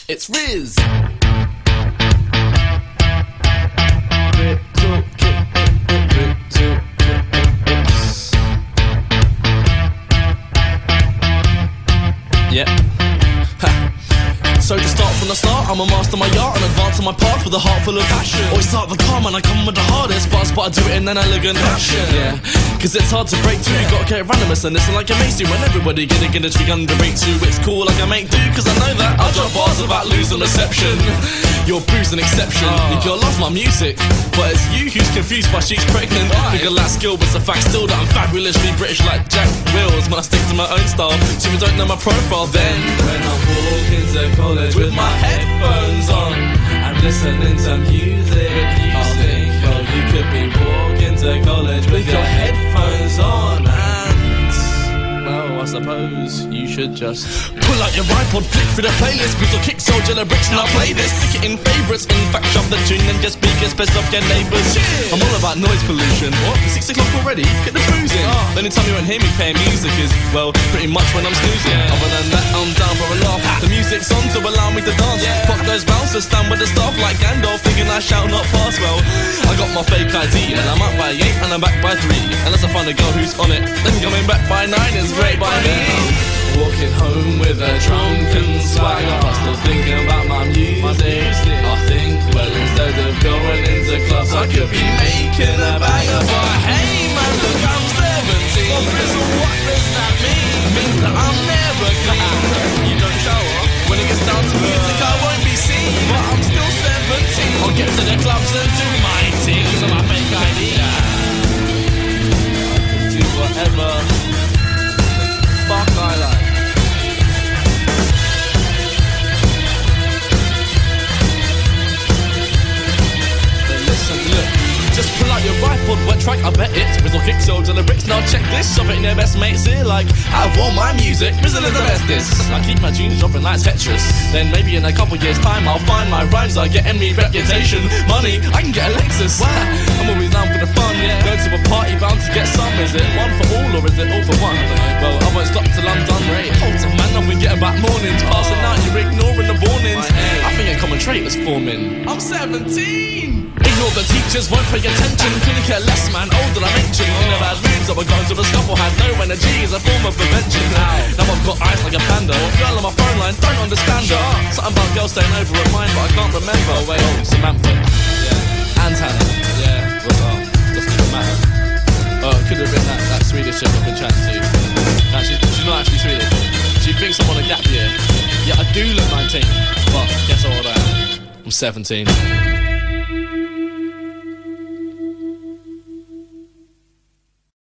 It's Riz. Yeah. So to start from the start, I'm a master my art and advance on my path with a heart full of passion. Always start the calm and I come with the hardest bars, but I do it in an elegant fashion. Yeah, cause it's hard to break through. You gotta get randomness and listen like amazing. When everybody get a trick underrate too, it's cool like I make do, cause I know that I'll drop bars without losing reception. Your Bruce an exception. You gotta love my music, but it's you who's confused by she's pregnant. Think a last skill, but it's a fact still that I'm fabulously British like Jack Wills. When I stick to my own style, so you don't know my profile. Then when I walk into college with my headphones on and listening to music, you think, well, you could be walking to college with your headphones on, and well, I suppose you should just pull out your iPod, flick through the playlist, put your kick soldier the bricks, now play this, stick it in favourites, in fact shove the tune and just speakers best off your neighbours. I'm all about noise pollution. What? 6 o'clock already? Get the booze in. The only time you won't hear me playing music is, well, pretty much when I'm snoozing. Other than that, I'm down for a laugh. The music's on to allow me to dance. Fuck those bouncers, stand with the staff like Gandalf, thinking I shall not pass. Well, I got my fake ID and I'm up by 8 and I'm back by 3. Unless I find a girl who's on it, then coming back by 9 is great by me. Walking home with a drunken swagger, still thinking about my music. I think, well, instead of going into clubs, I could be making a banger. But hey man, look, I'm 17. So what does that mean? It means that I'm never clean. You don't show up. When it gets down to music, I won't be seen. But I'm still 17. I'll get to the clubs and do my thing. So my fake ID, I can do whatever fuck I like. Just pull out your iPod, wet track, I bet it. Whistle kick soldiers on the bricks, now check this. Shove it in your best mate's ear like, out of all my music, Rizzle is the bestest. I keep my tunes dropping like Tetris. Then maybe in a couple years time I'll find my rhymes are getting me reputation. Money, I can get a Lexus. I'm always down for the fun. Go to a party bound to get some. Is it one for all or is it all for one? Well, I won't stop till I'm done. Hold on man, I've been getting back mornings. Passing out, you're ignoring the warnings. I think a common trait is forming. I'm 17. Ignore the teachers, won't pay attention. Couldn't care less, man, older I mentioned. In a bad mood, so I got into a scuffle. Had no energy as a form of prevention. Now I've got eyes like a panda. Girl on my phone line, don't understand her. Something about girls staying over at mine, but I can't remember. Oh wait, Samantha, yeah, and Hannah, yeah, what's up? Doesn't even matter. Oh, it could have been that Swedish chick I've been chatting to. No, she's not actually Swedish. She thinks I'm on a gap year. Yeah, I do look 19, but guess how old I am? I'm 17.